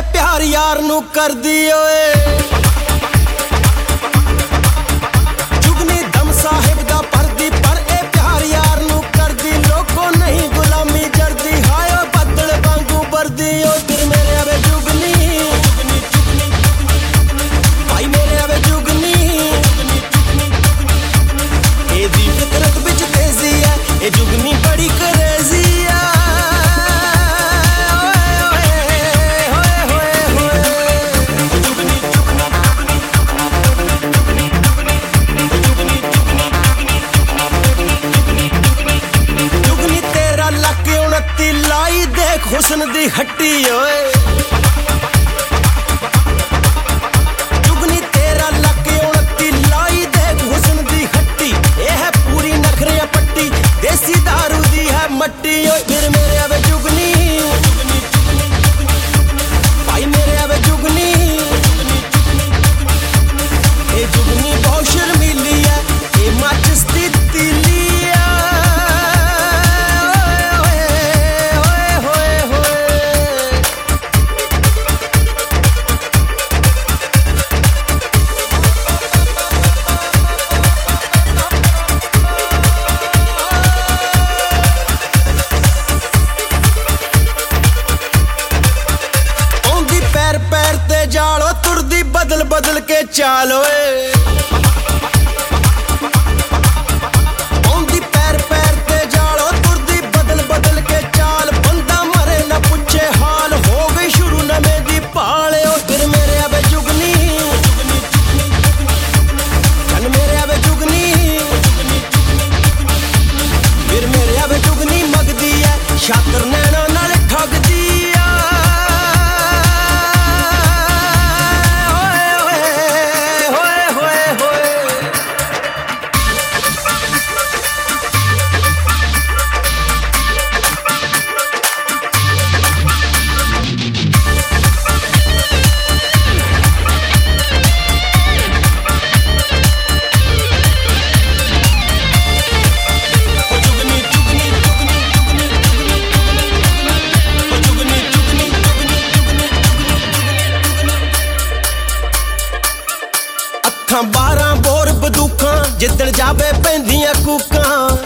प्यार यार नू कर दी ओए जुगनी दम साहिब दा परदी पर ए प्यार यार नू कर दी लोगों नहीं गुलामी जर्दी हाय बदल वांगू बरदी ओ तेरे मेरे आवे जुगनी भाई मेरे आवे जुगनी ए दी फितरत विच तेजी है ए जुगनी बड़ी क्रेजी है लाई देख हुस्न दी हट्टी ओए जुगनी तेरा लक 29 लाई देख हुस्न दी हट्टी ये है पूरी नखरे पट्टी देसी दारू दी है मट्टी ओए फिर मेरे आवे जुगनी भाई मेरे आवे जुगनी ए जुगनी बहुत शर्मीली है ए माचिस दी तीली जालो तुरदी बदल बदल के चालो औंदी पैर पैर ते जालो तुरदी बदल बदल के चाल बंदा मरे ना पूछे हाल हो गई शुरू नवे दी पाले ओ फिर मेरे आवे जुगनी चल मेरे आवे जुगनी फिर मेरे आवे जुगनी मगदी है शातर नैना नाल ठगदी अखां 12 बोर बदूखां जिद्दण जावे पैंदियां कूकां